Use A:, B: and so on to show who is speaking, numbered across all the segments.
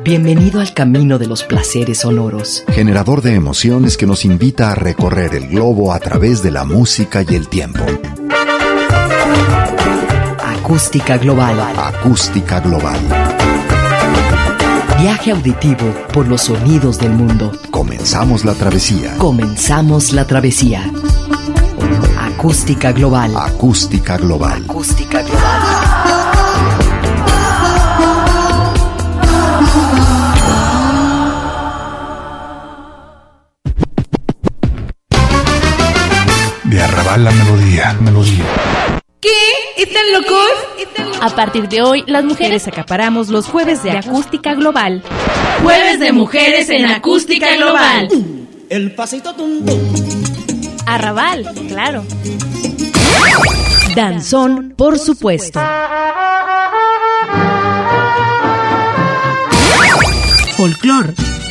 A: Bienvenido al camino de los placeres sonoros.
B: Generador de emociones que nos invita a recorrer el globo a través de la música y el tiempo.
A: Acústica Global.
B: Acústica Global.
A: Viaje auditivo por los sonidos del mundo.
B: Comenzamos la travesía.
A: Comenzamos la travesía. Acústica Global.
B: Acústica Global.
A: Acústica Global.
C: De Arrabal la melodía.
D: ¿Qué? ¿Están locos?
E: A partir de hoy, las mujeres acaparamos los jueves de Acústica Global.
D: Jueves de mujeres en Acústica Global.
F: El pasito tum tum.
E: Arrabal, claro.
A: Danzón, por supuesto.
G: Folclor.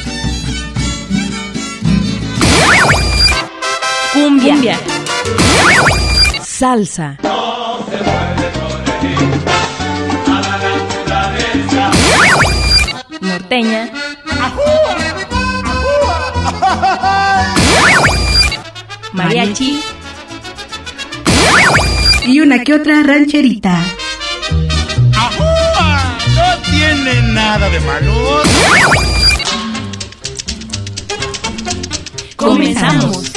E: Cumbia.
A: Salsa.
E: Norteña. Mariachi.
G: Y una que otra rancherita.
C: No tiene nada de malo.
E: Comenzamos.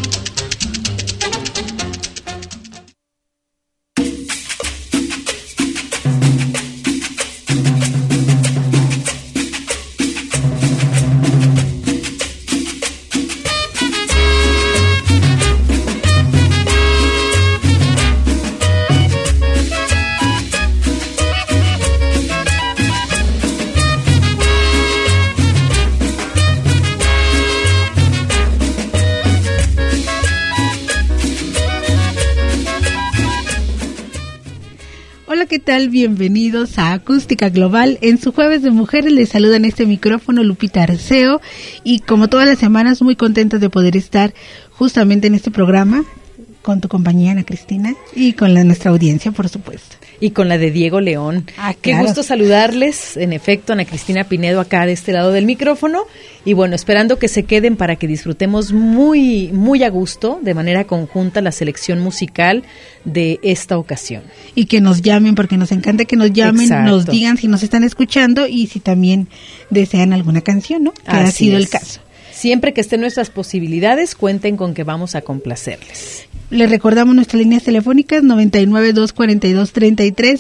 G: ¿Qué tal? Bienvenidos a Acústica Global. En su jueves de mujeres les saluda en este micrófono Lupita Arceo y como todas las semanas muy contenta de poder estar justamente en este programa con tu compañía Ana Cristina y con nuestra audiencia, por supuesto.
H: Y con la de Diego León.
G: Claro.
H: Qué gusto saludarles, en efecto, Ana Cristina Pinedo acá de este lado del micrófono. Y bueno, esperando que se queden para que disfrutemos muy, muy a gusto, de manera conjunta, la selección musical de esta ocasión.
G: Y que nos llamen, porque nos encanta que nos llamen,
H: Exacto.
G: Nos digan si nos están escuchando y si también desean alguna canción, ¿no? Que ha sido el caso.
H: Siempre que estén nuestras posibilidades, cuenten con que vamos a complacerles.
G: Les recordamos nuestras líneas telefónicas 99-242-33,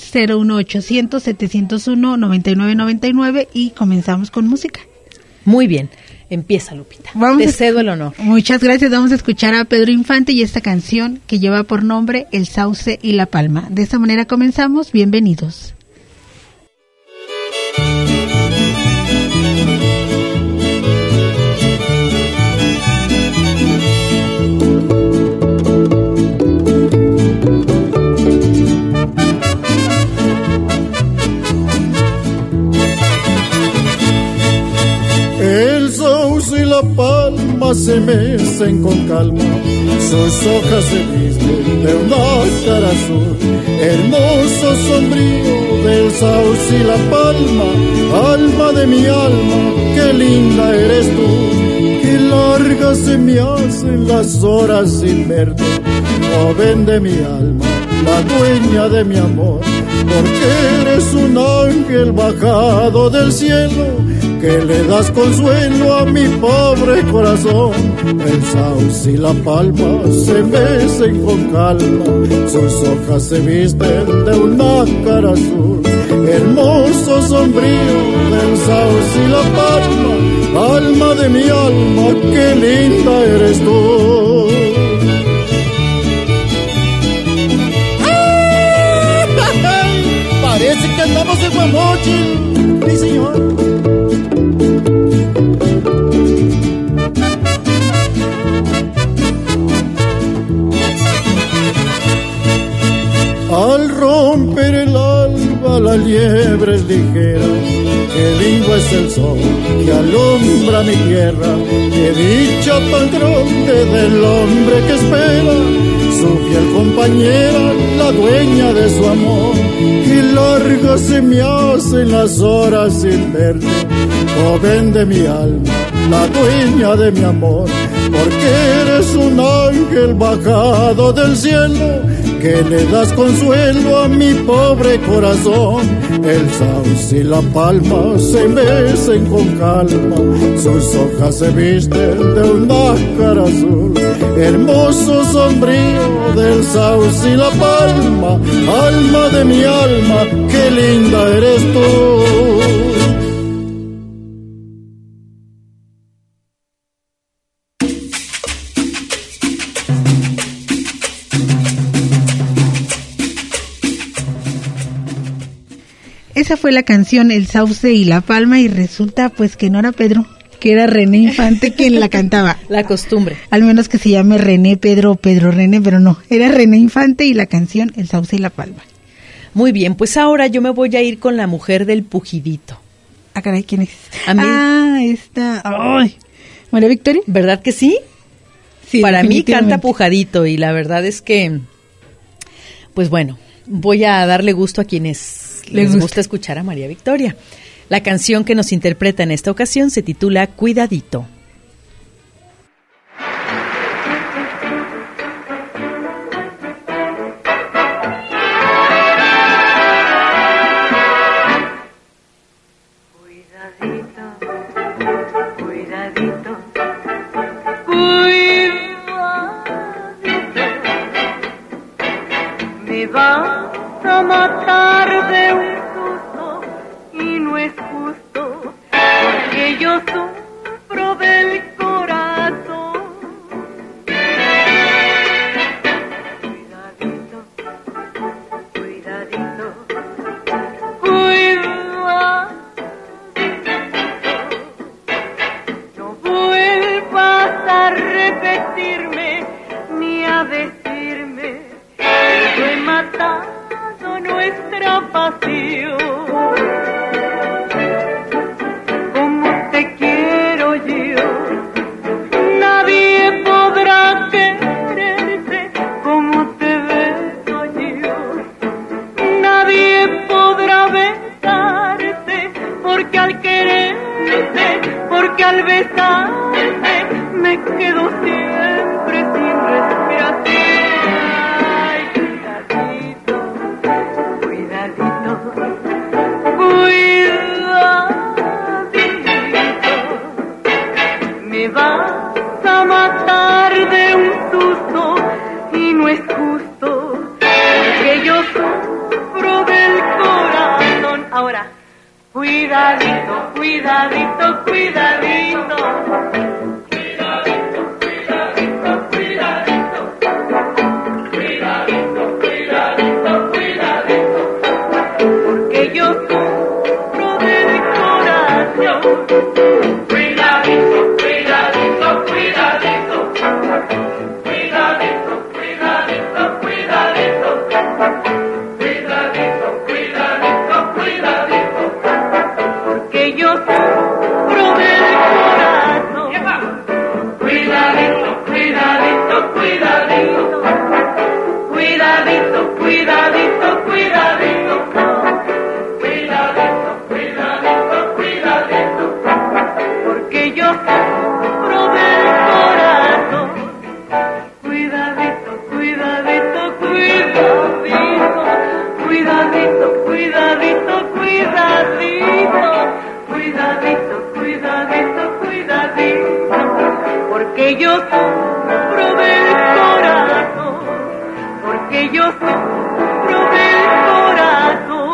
G: 01800-701-9999 y comenzamos con música.
H: Muy bien, empieza Lupita. Te cedo el honor.
G: Muchas gracias, vamos a escuchar a Pedro Infante y esta canción que lleva por nombre El Sauce y la Palma. De esta manera comenzamos, bienvenidos.
I: El sauce y la palma se mecen con calma, sus hojas se visten de un ácar azul. Hermoso sombrío del sauce y la palma, alma de mi alma, qué linda eres tú. Qué largas se me hacen las horas sin verte, joven de mi alma, la dueña de mi amor, porque eres un ángel bajado del cielo, que le das consuelo a mi pobre corazón. El sauce y la palma se mecen con calma, sus hojas se visten de un nácar azul. Hermoso sombrío del sauce y la palma, alma de mi alma, qué linda eres tú. Parece que andamos en Guamochil, mi señor. Al romper el alba la liebre es ligera, qué lindo es el sol que alumbra mi tierra, qué dicha tan grande del hombre que espera su fiel compañera, la dueña de su amor. Qué largas se me hacen las horas sin verte, joven de mi alma, la dueña de mi amor, porque eres un ángel bajado del cielo, que le das consuelo a mi pobre corazón. El sauce y la palma se mecen con calma, sus hojas se visten de un nácar azul, hermoso sombrío del sauce y la palma, alma de mi alma, qué linda eres tú.
G: Esa fue la canción El Sauce y la Palma, y resulta pues que no era Pedro, que era René Infante quien la cantaba.
H: La costumbre.
G: Al menos que se llame René, Pedro René, pero no, era René Infante y la canción El Sauce y la Palma.
H: Muy bien, pues ahora yo me voy a ir con la mujer del pujidito.
G: Ah, caray, ¿quién es?
H: A mí.
G: Ah, esta. ¡Ay! ¿María Victoria?
H: ¿Verdad que sí?
G: Sí,
H: para mí canta pujadito, y la verdad es que, pues bueno, voy a darle gusto a quienes les gusta escuchar a María Victoria. La canción que nos interpreta en esta ocasión se titula Cuidadito.
J: Vas a matar de un susto y no es justo, porque yo sufro del corazón. Cuidadito, cuidadito, cuidadito, no vuelvas a repetirme ni a decirme que yo he matado nuestra pasión. Como te quiero yo, nadie podrá quererte como te beso yo. Nadie podrá besarte, porque al quererte, porque al besarte, me quedo siempre sin respiración. Me vas a matar de un susto y no es justo, porque yo sufro del corazón. Ahora, cuidadito, cuidadito, cuidadito. Cuidadito, cuidadito, cuidadito. Cuidadito, cuidadito, cuidadito. Porque yo sufro del corazón. Cuidadito, cuidadito, cuidadito. Cuidadito, cuidadito, cuidadito. Cuidadito, cuidadito, cuidadito. Porque yo sufro del corazón. Cuidadito, cuidadito, cuidadito. Cuidadito, cuidadito, cuidadito. Cuidadito, cuidadito, cuidadito. Porque yo sufro del corazón. Cuidadito, cuidadito, cuidadito. Cuidadito, cuidadito, cuidadito. Cuidadito, cuidadito, cuidadito. Porque yo sufro del corazón. Porque yo sufro del corazón.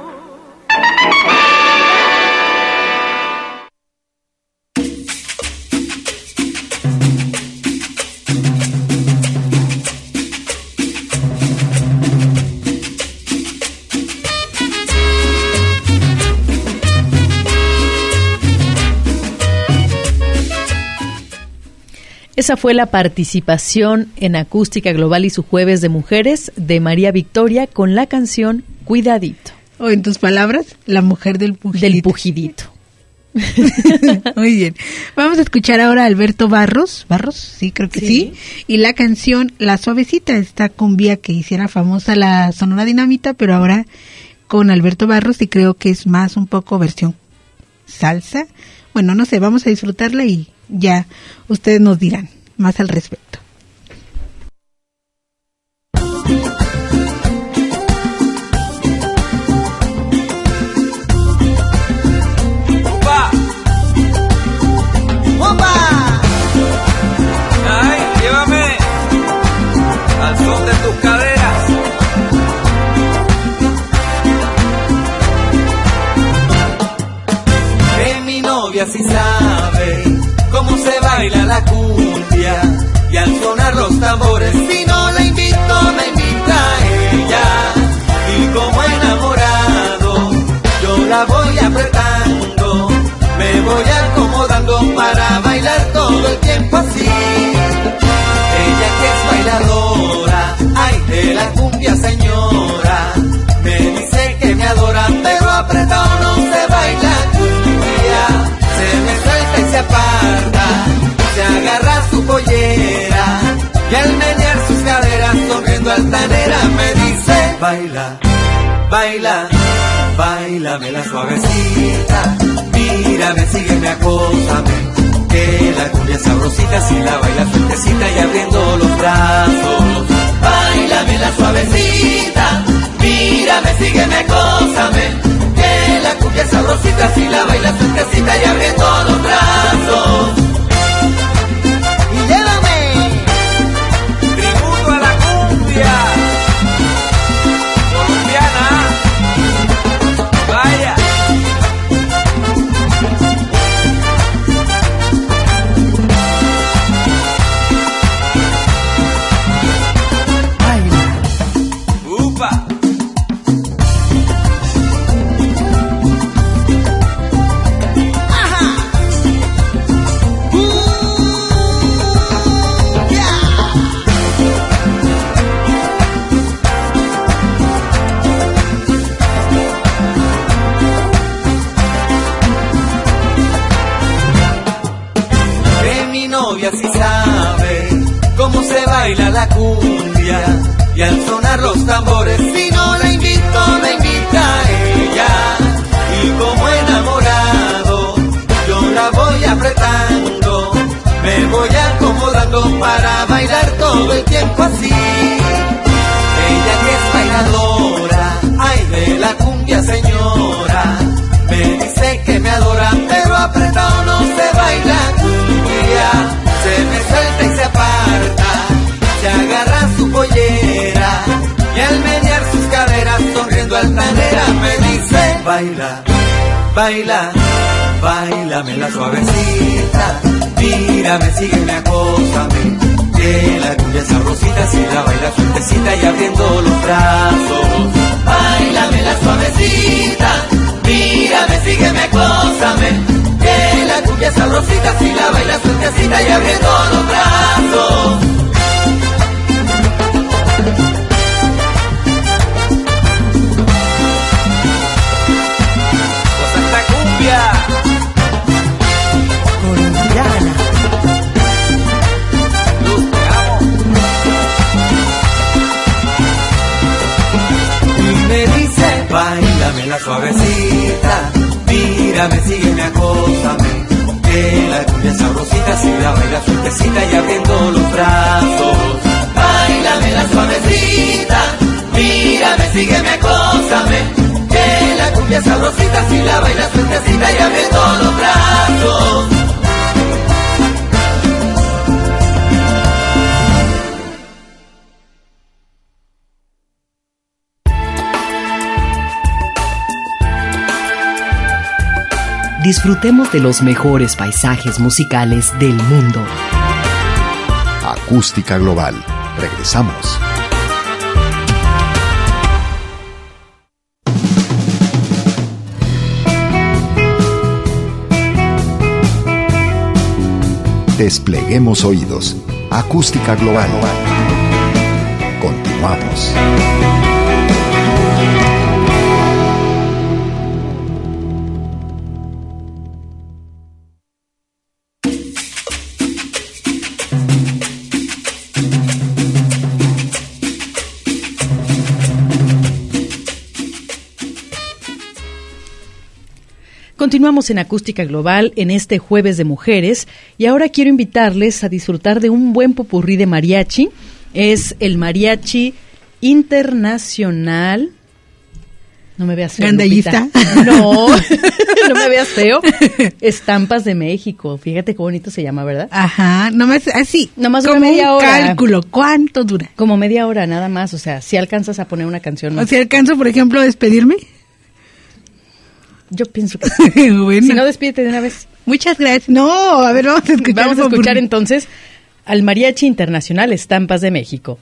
H: Esa fue la participación en Acústica Global y su Jueves de Mujeres de María Victoria con la canción Cuidadito.
G: O en tus palabras, la mujer del pujidito.
H: Del pujidito.
G: Muy bien. Vamos a escuchar ahora a Alberto Barros. ¿Barros? Sí, creo que sí. Y la canción La Suavecita, esta cumbia que hiciera famosa la Sonora Dinamita, pero ahora con Alberto Barros, y creo que es más un poco versión salsa, Bueno, no sé, vamos a disfrutarla y ya ustedes nos dirán más al respecto.
K: Si sabe cómo se baila la cumbia y al sonar los tambores, si no la invito, me invita ella. Y como enamorado, yo la voy apretando, me voy acomodando para bailar todo el tiempo así. Ella que es bailadora, ay, de la cumbia señora, me dice que me adora, pero apretado no se baila cumbia. Se me suelta y se aparta, se agarra su pollera y al menear sus caderas sonriendo altanera me dice: baila, baila, báilamela suavecita, mírame, sígueme, acósame, que la cumbia es sabrosita si la baila sueltecita y abriendo los brazos. Báilamela suavecita, mírame, sígueme, acósame, la cumbia sabrosita si la baila sueltecita y abriendo los brazos. Y llévame tributo a la cumbia colombiana. Vaya. Baila. Upa. Si sabe cómo se baila la cumbia y al sonar los tambores, si no la invito, me invita ella. Y como enamorado, yo la voy apretando, me voy acomodando para bailar todo el tiempo así. Ella que es bailadora, ay, de la cumbia señora, me dice que me adora, pero apretado no se baila cumbia. Se me suelta y se aparta, se agarra su pollera y al menear sus caderas sonriendo altanera me dice: baila, baila, báilamela suavecita, mírame, sígueme, acósame, que la cumbia es sabrosita si la baila sueltecita y abriendo los brazos. Báilamela suavecita, mírame, sígueme, acósame, que la cumbia es sabrosita si la baila sueltecita y abriendo los brazos. Pues esta cumbia colombiana. Luz, te amo. Y me dice: báilamela suavecita, mírame, sígueme, acósame, que la cumbia es sabrosita si la baila sueltecita y abriendo los brazos. Báilamela suavecita, mírame, sígueme, acósame, que la cumbia es sabrosita si la baila sueltecita y abriendo los brazos.
A: Disfrutemos de los mejores paisajes musicales del mundo.
B: Acústica Global. Regresamos. Despleguemos oídos. Acústica Global. Continuamos.
H: Continuamos en Acústica Global en este Jueves de Mujeres y ahora quiero invitarles a disfrutar de un buen popurrí de mariachi. Es el Mariachi Internacional. No me veas feo,
G: ¿Gandallista?
H: No, no me veas feo. Estampas de México. Fíjate qué bonito se llama, ¿verdad?
G: Ajá, nomás así.
H: Nomás
G: como
H: media hora.
G: Cálculo, ¿cuánto dura?
H: Como media hora nada más, o sea, si alcanzas a poner una canción.
G: O si alcanzo, por ejemplo, a despedirme.
H: Yo pienso que sí.
G: Bueno.
H: Si no, despídete de una vez.
G: Muchas gracias. No, a ver, vamos a escuchar.
H: Vamos a escuchar entonces al Mariachi Internacional Estampas de México.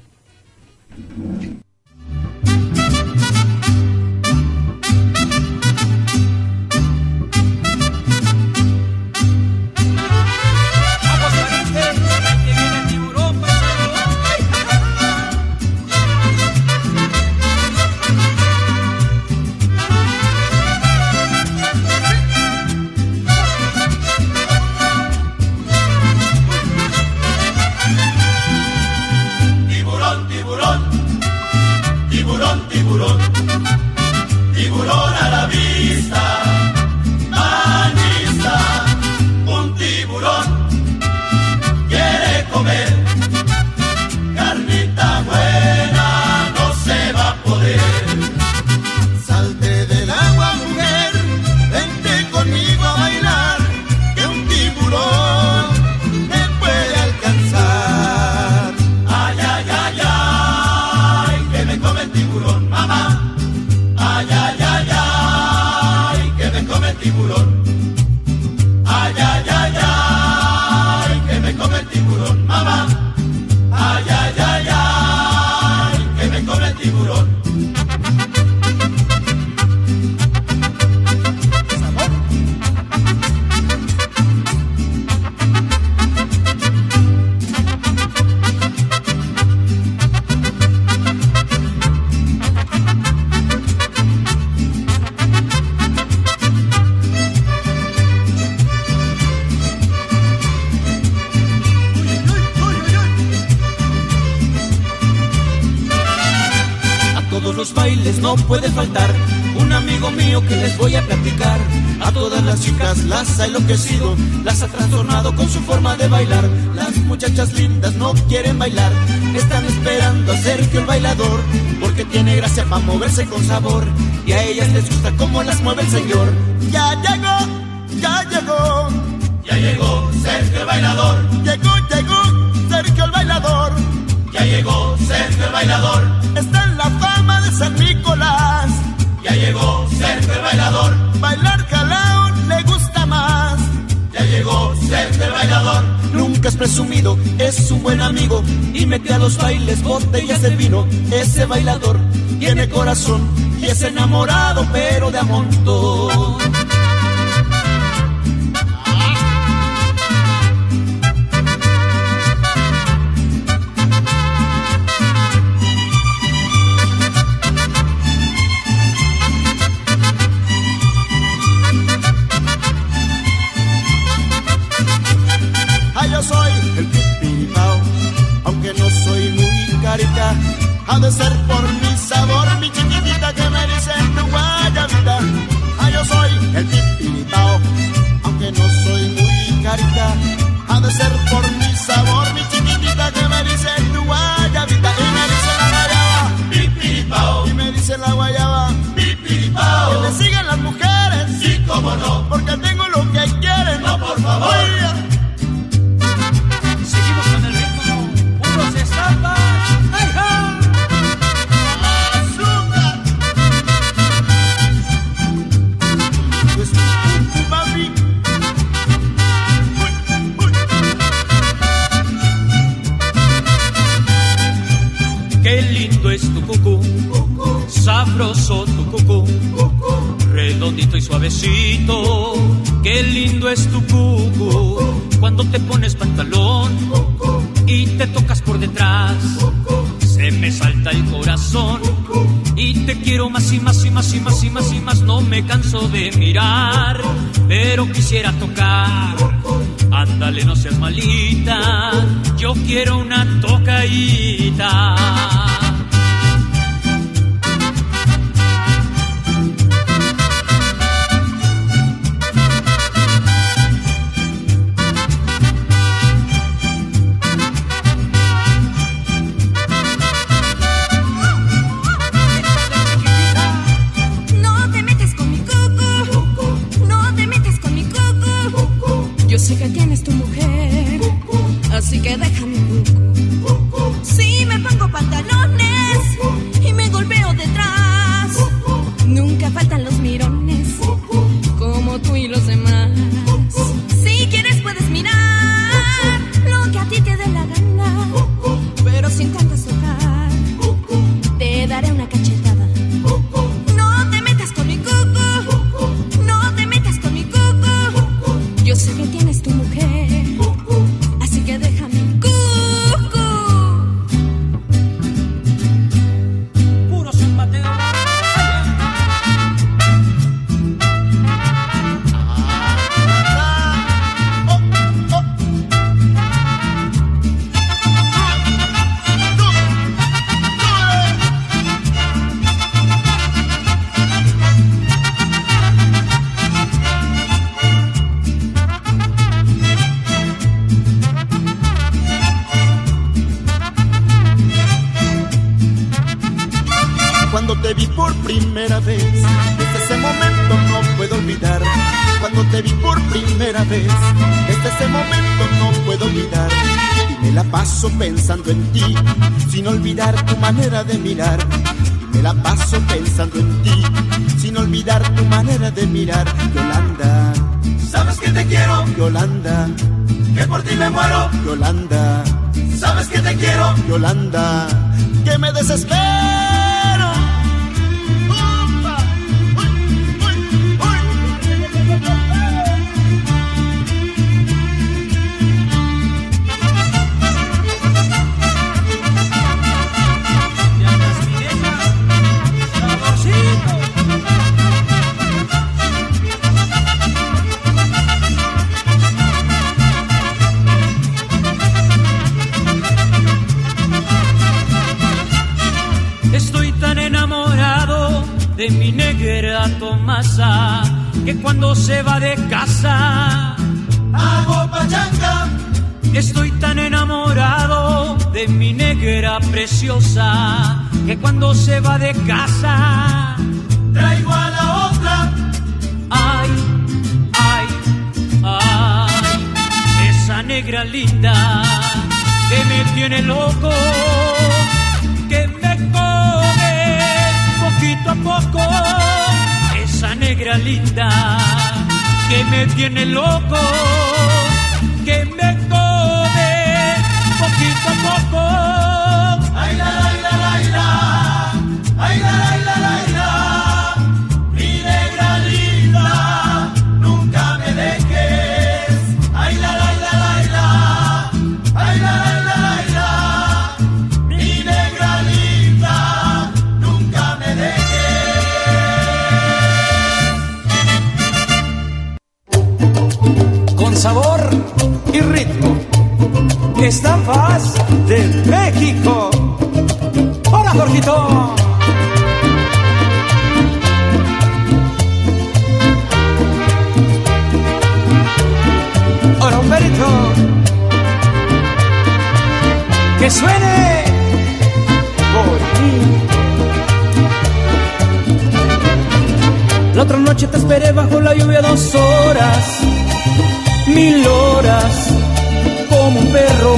L: Tiburón a la vista, bañista, un tiburón quiere comer carnita buena, no se va a poder. Salte del agua, mujer, vente conmigo a bailar, que un tiburón me puede alcanzar. Ay, ay, ay, ay, que me come el tiburón, mamá. Ay, ay, ay, ay, que me come el tiburón. Ay, ay, ay, ay, que me come el tiburón, mamá. Ay, ay, ay, ay, que me come el tiburón. Los bailes no puede faltar un amigo mío que les voy a platicar. A todas las chicas las ha enloquecido, las ha trastornado con su forma de bailar. Las muchachas lindas no quieren bailar, están esperando a Sergio el bailador, porque tiene gracia para moverse con sabor, y a ellas les gusta cómo las mueve el señor. Ya llegó, ya llegó, ya llegó Sergio el bailador. Llegó, llegó Sergio el bailador. Ya llegó Sergio el bailador. Está en la fama de San Nicolás. Ya llegó Sergio el bailador. Bailar jalao le gusta más. Ya llegó Sergio el bailador. Nunca es presumido, es un buen amigo, y mete a los bailes botellas de vino. Ese bailador tiene corazón y es enamorado pero de a montón. Yo soy el pipiripao, aunque no soy muy carita, ha de ser por mi sabor, mi chiquitita que me dicen tu guayabita. Yo soy el pipiripao, aunque no soy muy carita, ha de ser por mi sabor, mi chiquitita que me dicen tu guayabita. Y me dice la guayaba, pipiripao, y me dice la guayaba, pipiripao. Que me sigan las mujeres, sí, cómo no, porque tengo lo que quieren. No, por favor. Oye,
M: qué lindo es tu cucú, sabroso tu cucú, redondito y suavecito. Qué lindo es tu cucú, cuando te pones pantalón y te tocas por detrás, se me salta el corazón y te quiero más y más y más y más y más y más. No me canso de mirar, pero quisiera tocar. Ándale, no seas malita, yo quiero una tocadita.
L: cuando te vi por primera vez. Desde ese momento no puedo olvidar. Cuando te vi por primera vez, desde ese momento no puedo olvidar. Y me la paso pensando en ti, sin olvidar tu manera de mirar. Y me la paso pensando en ti, sin olvidar tu manera de mirar. Yolanda,
K: sabes que te quiero,
L: Yolanda,
K: que por ti me muero,
L: Yolanda,
K: sabes que te quiero,
L: Yolanda, que me desespero.
M: De mi negra Tomasa, que cuando se va de casa
K: hago pachanga.
M: Estoy tan enamorado de mi negra preciosa, que cuando se va de casa
K: traigo a la otra.
M: Ay, ay, ay, esa negra linda que me tiene loco, que me come poquito a poco, esa negra linda que me tiene loco, que me come poquito a poco.
K: Ay la la la la la, ay la la la la la, mi negra linda, nunca me dejes. Ay la la la la la, ay la la la la, mi negra linda, nunca me dejes.
N: Con sabor y ritmo, estampas de México. ¡Hola, Jorgito! ¡Hola, Humberto! ¡Que suene bonito!
O: La otra noche te esperé bajo la lluvia 2 horas, 1000 horas, como un perro.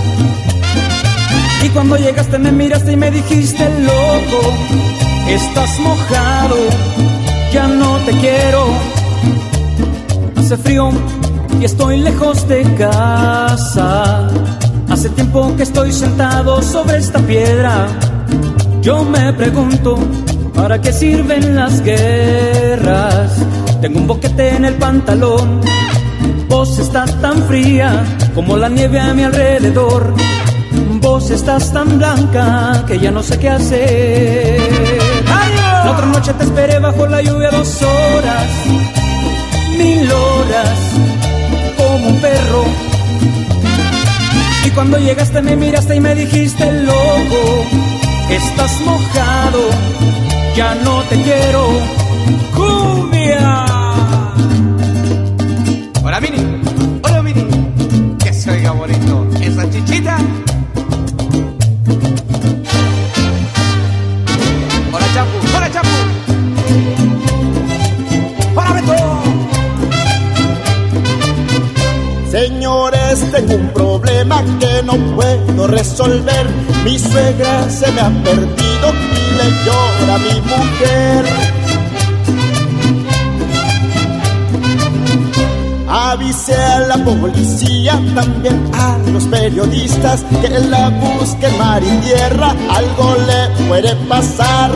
O: Y cuando llegaste me miraste y me dijiste, loco, estás mojado, ya no te quiero. Hace frío y estoy lejos de casa. Hace tiempo que estoy sentado sobre esta piedra. Yo me pregunto, ¿para qué sirven las guerras? Tengo un boquete en el pantalón. Vos estás tan fría como la nieve a mi alrededor. Vos estás tan blanca que ya no sé qué hacer. La otra noche te esperé bajo la lluvia 2 horas, 1000 horas, como un perro. Y cuando llegaste me miraste y me dijiste, loco, estás mojado, ya no te quiero. ¡Cumbia!
N: Hola, Mini. Hola, Mini. Que se oiga bonito esa chichita. Hola, Chapu. Hola, Chapu. Hola, Beto.
L: Señores, tengo un problema que no puedo resolver. Mi suegra se me ha perdido y le llora a mi mujer. Avise a la policía, también a los periodistas, que la busquen mar y tierra, algo le puede pasar.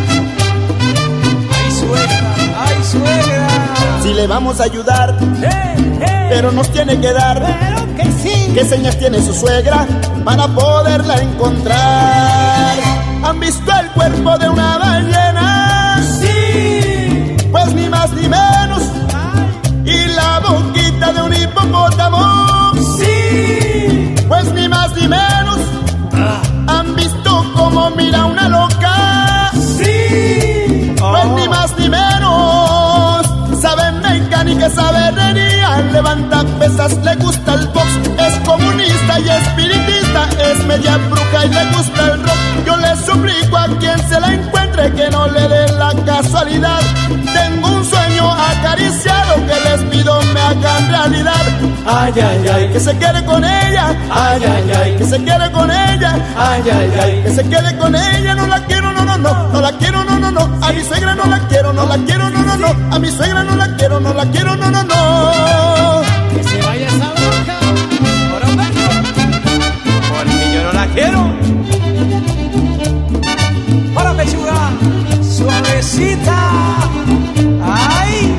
N: ¡Ay, suegra! ¡Ay, suegra!
L: Si le vamos a ayudar, pero nos tiene que dar,
N: pero que sí.
L: ¿Qué señas tiene su suegra para poderla encontrar? ¿Han visto el cuerpo de una ballena?
N: Sí.
L: Pues ni más ni menos. ¿Y la boquita de un hipopótamo?
N: Sí.
L: Pues ni más ni menos. ¿Han visto cómo mira una loca?
N: Sí.
L: Pues ni más ni menos. Sabe mecánica, sabe herrería, levanta pesas, le gusta el box, es comunista y espiritista, es media bruja y le gusta el rock. Yo le suplico a quien se la encuentre
I: padre que no le dé la casualidad. Tengo un sueño acariciado que les pido me hagan realidad. Ay, ay, ay, que se quede con ella. Ay, ay, ay, que se quede con ella. Ay, ay, ay, que se quede con ella. No la quiero, no, no, no. No la quiero, no, no, no. A mi suegra no la quiero, no la quiero, no, no, no. A mi suegra no la quiero, no la quiero, no, no, no.
N: Que se vaya esa loca. Por un beso. Porque yo no la quiero. Para pechuga, suavecita. Ay.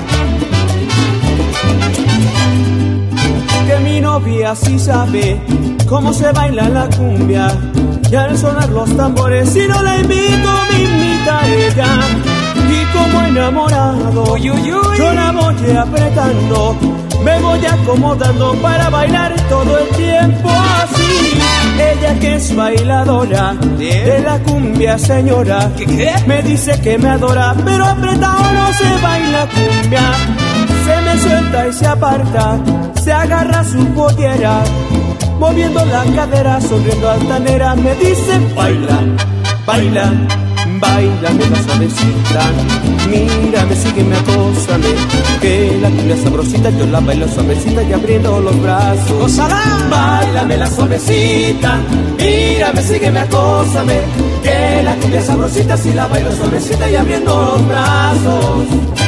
O: Que mi novia sí sabe cómo se baila la cumbia. Y al sonar los tambores, si no la invito, me invita ella. Y como enamorado,
N: uy, uy, uy,
O: yo la voy apretando, me voy acomodando para bailar todo el tiempo así. Ella que es bailadora de la cumbia, señora,
N: ¿Qué?
O: me dice que me adora, pero apretado no se baila cumbia. Se me suelta y se aparta, se agarra su pollera, moviendo la cadera, sonriendo altanera, me dice baila, baila, bailame la suavecita. Mírame, sígueme, acósame, que la cumbia sabrosita yo la bailo suavecita y abriendo los brazos.
N: ¡Gózala!
O: Báilame la suavecita, mírame, sígueme, acósame, que la cumbia sabrosita si la bailo suavecita y abriendo los brazos.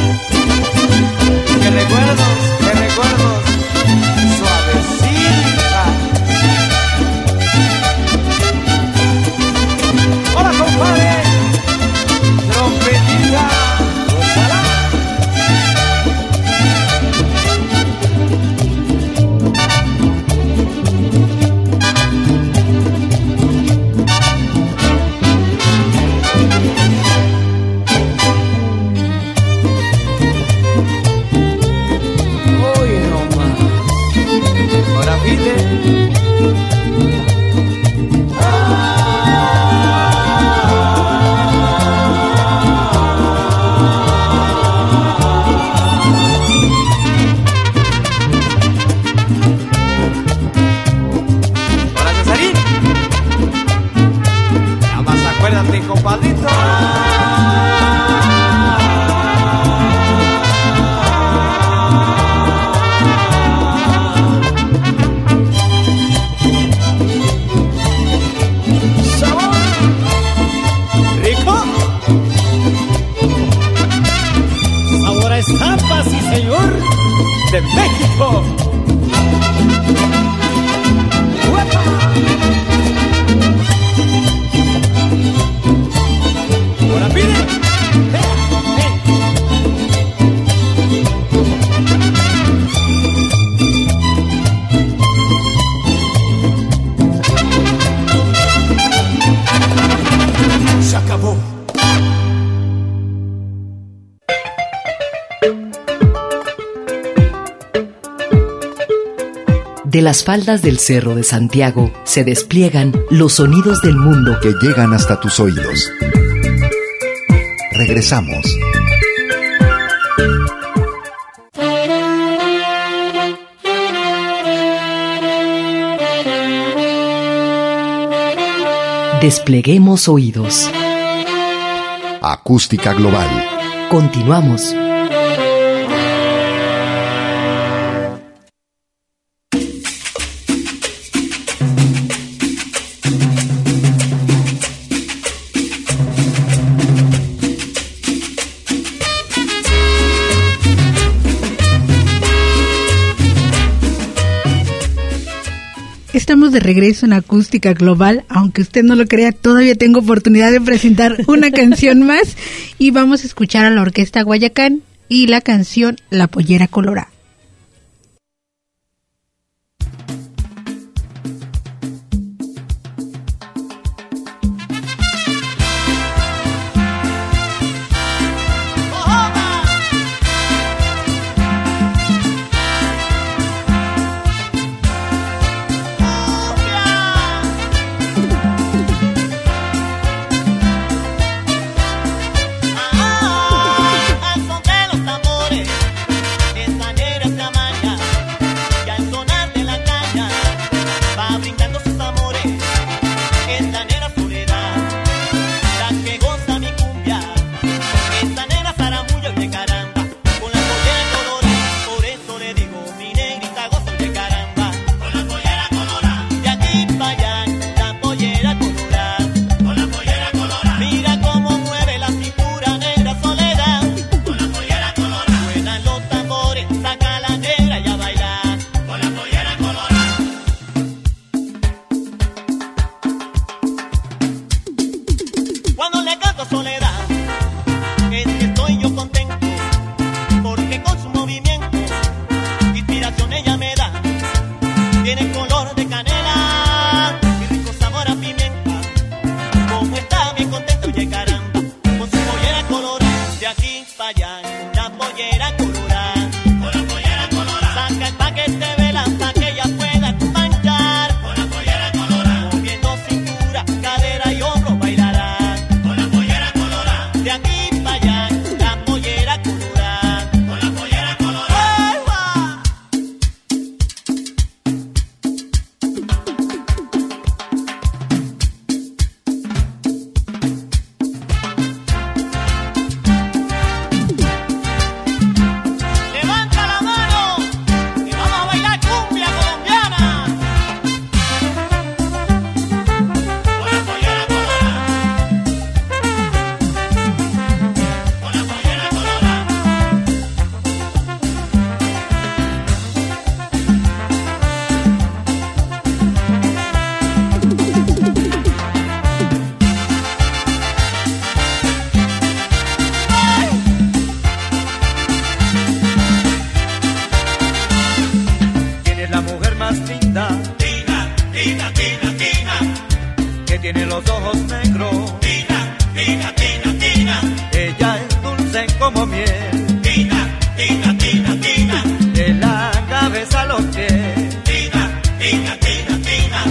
N: ¡Qué recuerdos! ¡Qué recuerdos! ¡Suavecita! ¡Hola, compadre! ¡Trompetita! ¡Gózala! Compadrito. Sabor rico, sabor a estampa, sí señor, de México. ¡Uepa! Se acabó.
A: De las faldas del Cerro de Santiago se despliegan los sonidos del mundo
B: que llegan hasta tus oídos. Regresamos.
A: Despleguemos oídos.
B: Acústica Global.
A: Continuamos.
G: Estamos de regreso en Acústica Global. Aunque usted no lo crea, todavía tengo oportunidad de presentar una canción más. Y vamos a escuchar a la Orquesta Guayacán y la canción La Pollera Colorada.
J: Al son de los tambores, esta
P: ojos negros.
Q: Tina, Tina, Tina, Tina.
P: Ella es dulce como miel.
Q: Tina, Tina, Tina, Tina.
P: De la cabeza a los pies.
Q: Tina, Tina, Tina, Tina.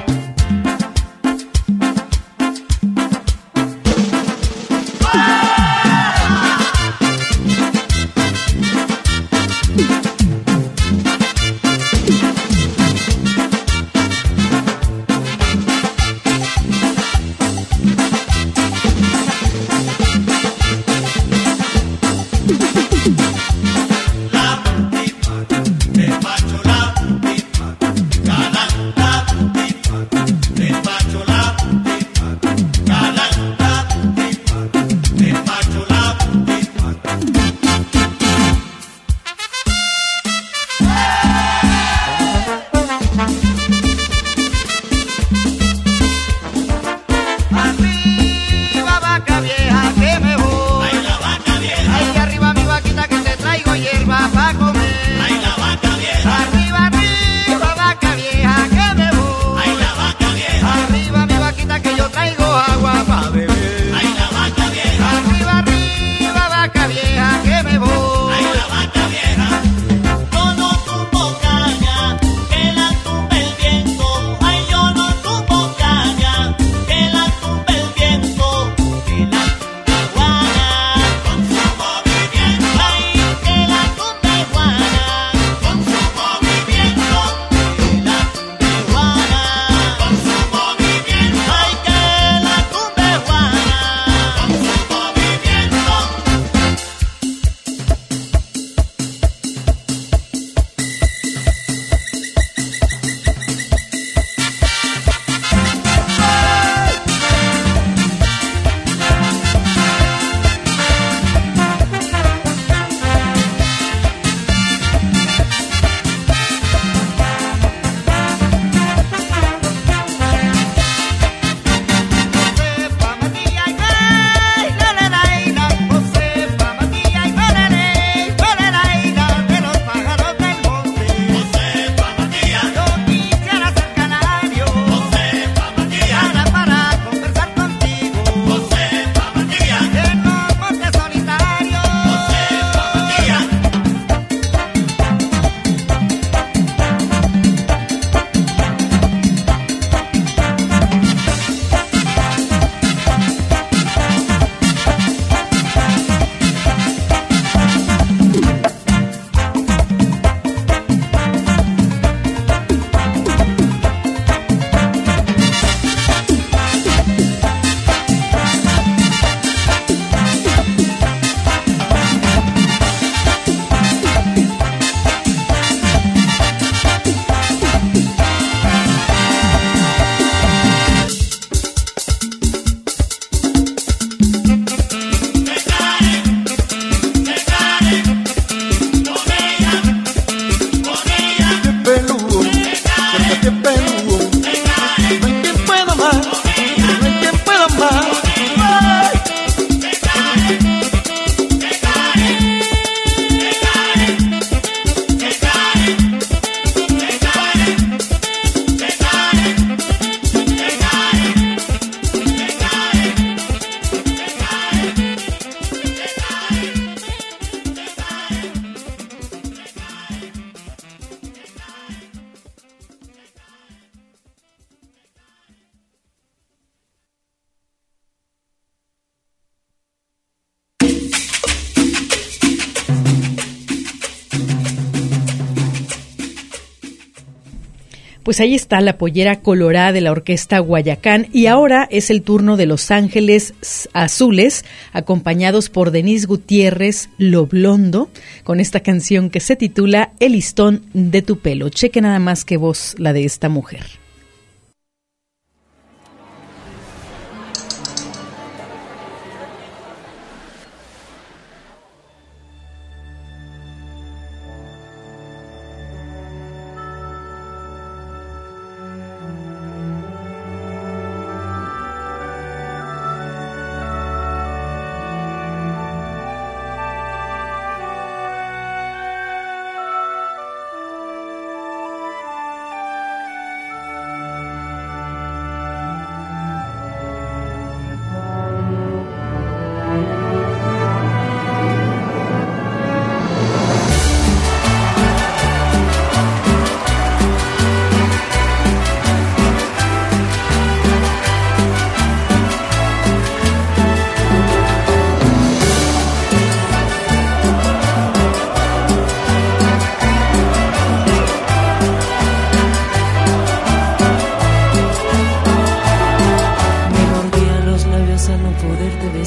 H: Pues ahí está la pollera colorada de la Orquesta Guayacán y ahora es el turno de Los Ángeles Azules, acompañados por Denise Gutiérrez, Lo Blondo, con esta canción que se titula El listón de tu pelo. Cheque nada más que voz la de esta mujer.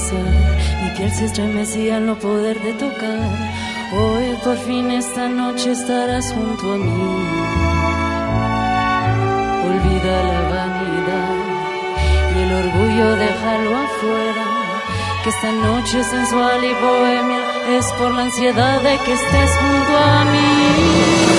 R: besar, mi piel se estremecía al no poderte tocar. Hoy por fin esta noche estarás junto a mí. Olvida la vanidad y el orgullo, déjalo afuera, que esta noche sensual y bohemia es por la ansiedad de que estés junto a mí.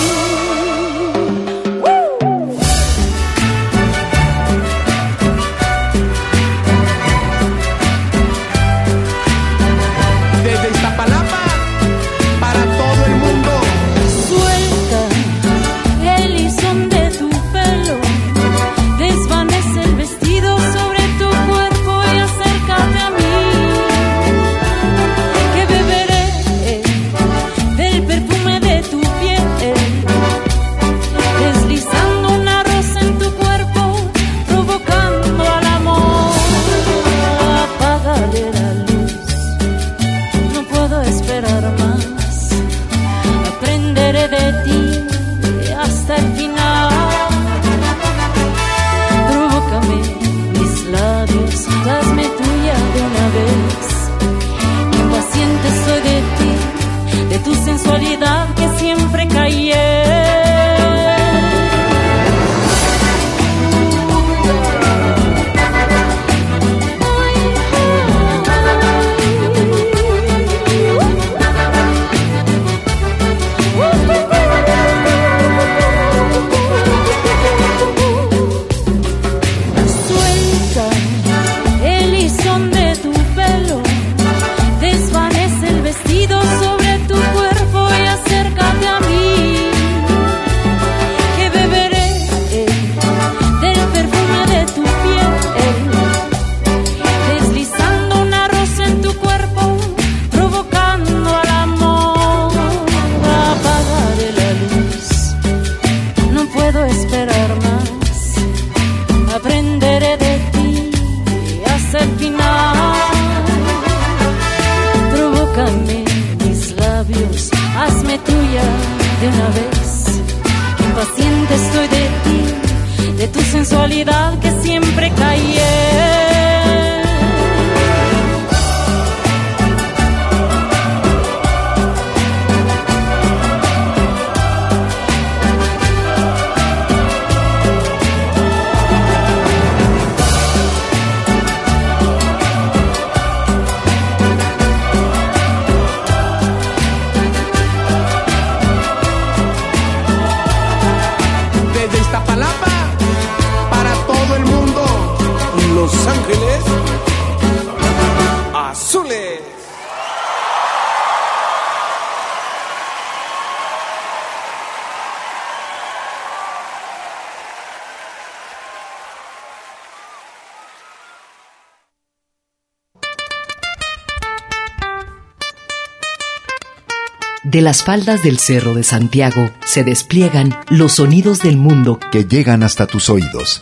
A: De las faldas del Cerro de Santiago se despliegan los sonidos del mundo
B: que llegan hasta tus oídos.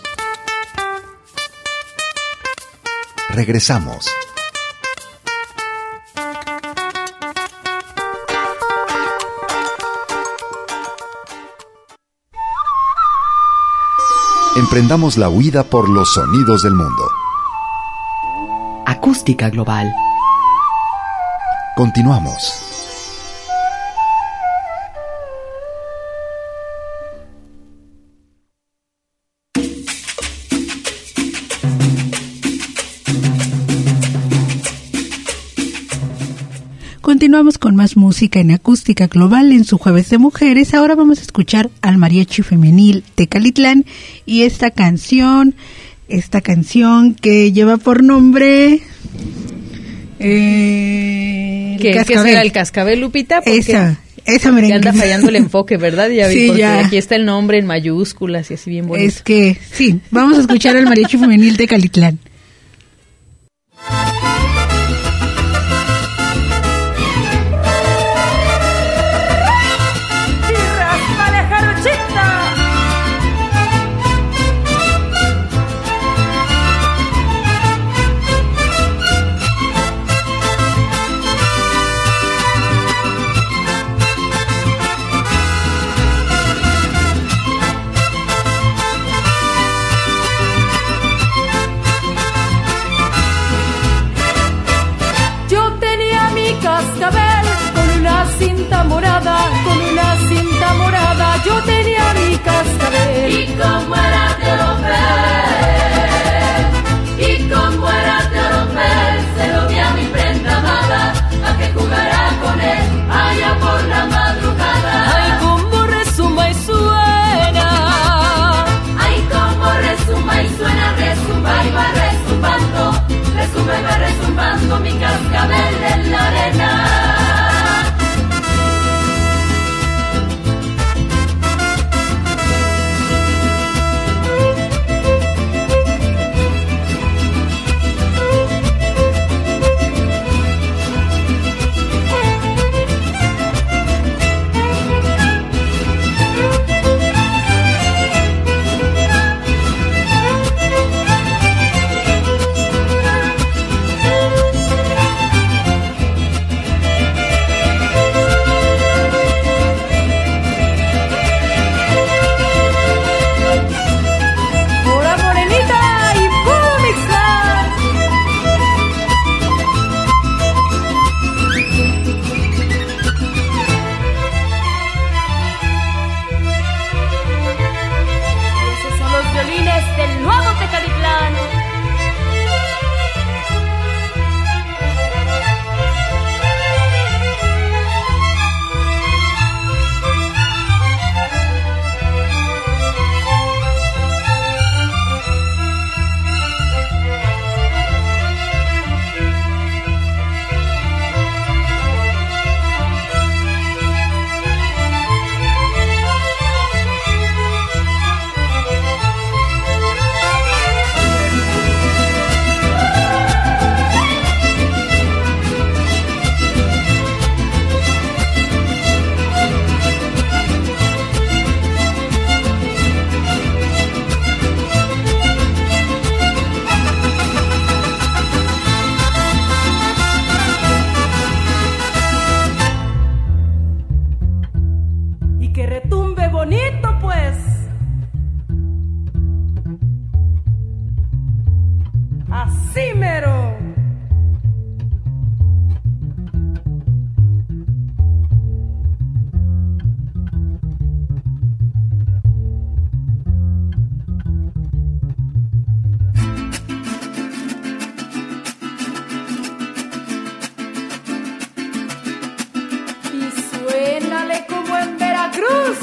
B: Regresamos. Emprendamos la huida por los sonidos del mundo.
A: Acústica Global.
B: Continuamos.
G: Continuamos con más música en Acústica Global en su Jueves de Mujeres. Ahora vamos a escuchar al Mariachi Femenil Tecalitlán y esta canción que lleva por nombre
H: ¿Qué será el Cascabel, Lupita?
G: Esa merengue.
H: Anda fallando el enfoque, ¿verdad? Ya vi,
G: sí,
H: porque
G: ya.
H: Aquí está el nombre en mayúsculas y así bien bonito.
G: Es que, sí, vamos a escuchar al Mariachi Femenil Tecalitlán.
S: así mero. Suénale como en Veracruz.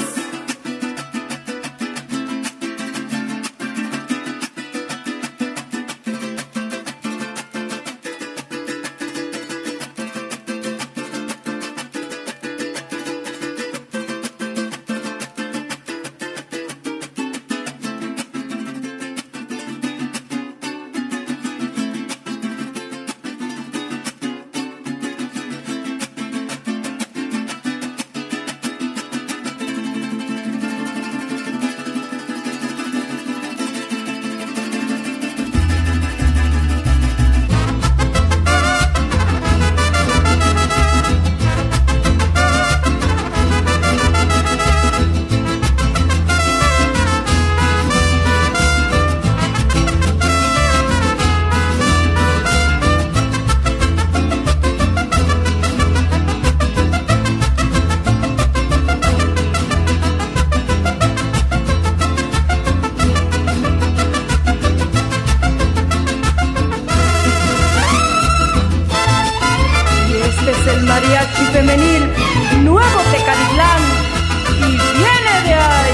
S: Mariachi femenil, nuevo Tecalitlán, y viene de ahí.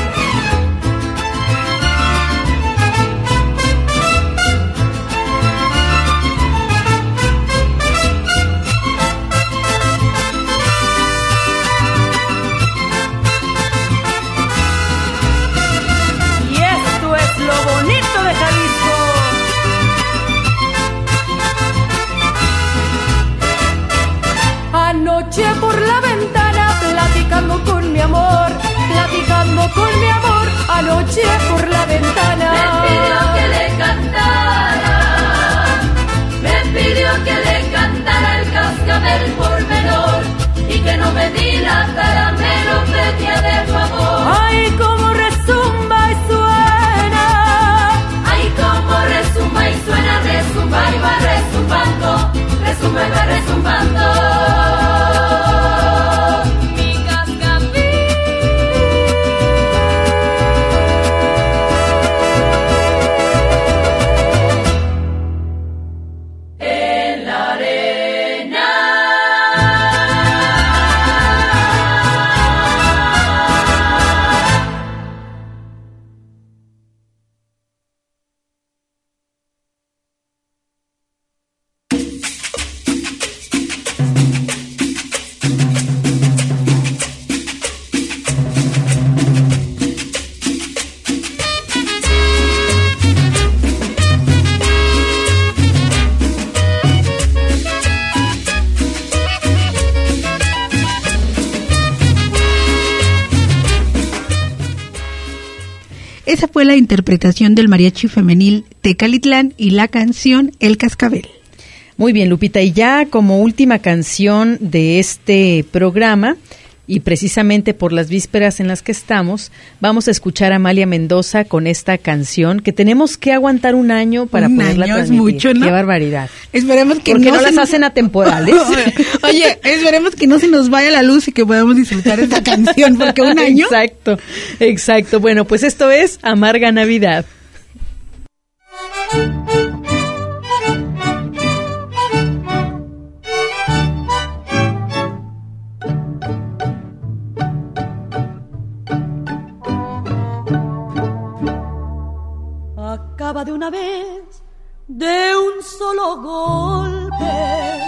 S: Y esto es lo bonito de Jalisco. Anoche por la ventana, platicando con mi amor, anoche por la ventana.
D: Me pidió que le cantara el cascabel por menor, y que no me dilatara, me lo pedía de favor.
S: Ay, cómo resumba y suena.
D: Ay, cómo resumba y suena, resumba y va resumbando, resumba y va resumbando.
G: Esa fue la interpretación del mariachi femenil Tecalitlán y la canción El Cascabel.
H: Muy bien, Lupita, y ya como última canción de este programa, y precisamente por las vísperas en las que estamos, vamos a escuchar a Amalia Mendoza con esta canción que tenemos que aguantar un año para poderla transmitir.
G: Es mucho, ¿no?
H: Qué barbaridad.
G: Esperemos que
H: porque no las hacen atemporales.
G: Oye, esperemos que no se nos vaya la luz y que podamos disfrutar esta canción, porque un año.
H: Exacto. Bueno, pues esto es Amarga Navidad.
S: Acaba de una vez, de un solo golpe.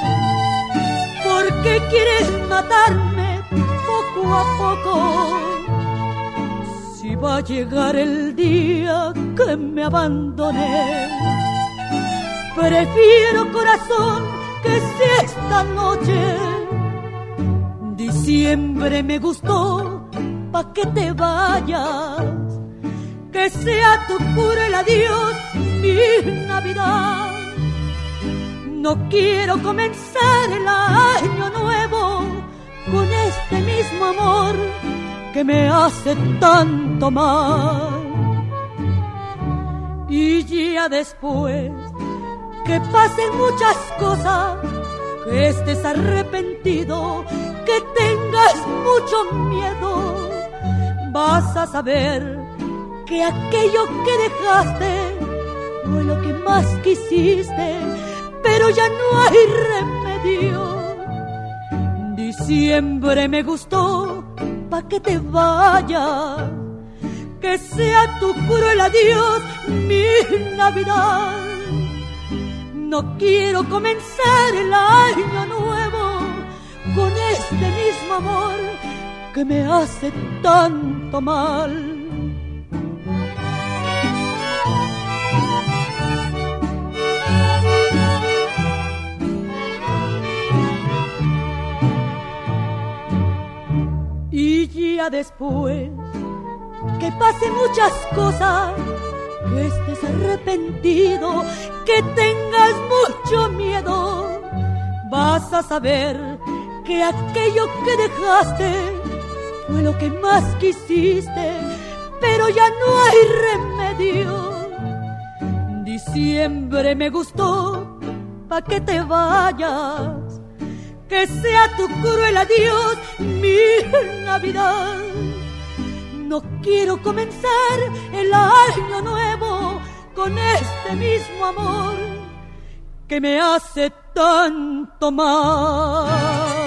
S: ¿Por qué quieres matarme poco a poco? Si va a llegar el día que me abandoné, prefiero, corazón, que sea esta noche. Diciembre me gustó, pa' que te vayas. Que sea tu cruel adiós mi Navidad. No quiero comenzar el año nuevo con este mismo amor que me hace tanto mal. Y ya después que pasen muchas cosas, que estés arrepentido, que tengas mucho miedo. Vas a saber que aquello que dejaste fue lo que más quisiste, pero ya no hay remedio. Diciembre me gustó, pa' que te vayas, que sea tu cruel adiós mi Navidad. No quiero comenzar el año nuevo con este mismo amor que me hace tanto mal. Y ya después que pasen muchas cosas, que estés arrepentido, que tengas mucho miedo, vas a saber que aquello que dejaste fue lo que más quisiste, pero ya no hay remedio. Diciembre me gustó, pa' que te vayas, que sea tu cruel adiós mi Navidad. No quiero comenzar el año nuevo con este mismo amor que me hace tanto mal.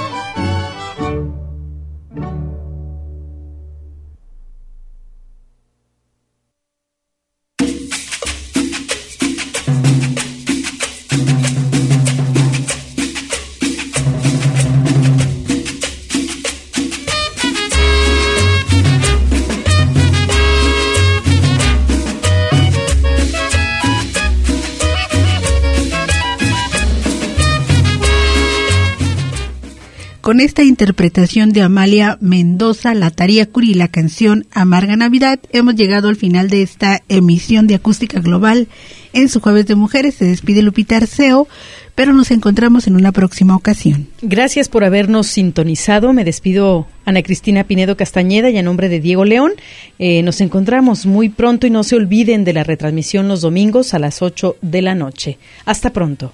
G: Con esta interpretación de Amalia Mendoza, La Tariacuri y la canción Amarga Navidad, hemos llegado al final de esta emisión de Acústica Global. En su Jueves de Mujeres se despide Lupita Arceo, pero nos encontramos en una próxima ocasión.
H: Gracias por habernos sintonizado. Me despido, Ana Cristina Pinedo Castañeda, y a nombre de Diego León. Nos encontramos muy pronto y no se olviden de la retransmisión los domingos a las 8 de la noche. Hasta pronto.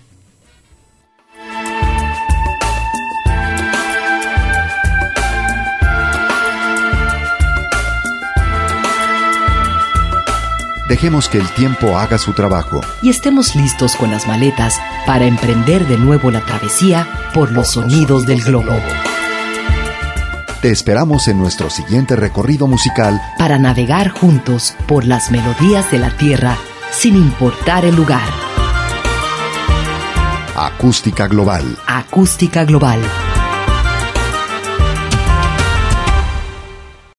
B: Dejemos que el tiempo haga su trabajo.
A: Y estemos listos con las maletas para emprender de nuevo la travesía por los sonidos del globo.
B: Te esperamos en nuestro siguiente recorrido musical
A: para navegar juntos por las melodías de la tierra sin importar el lugar.
B: Acústica Global.
A: Acústica Global.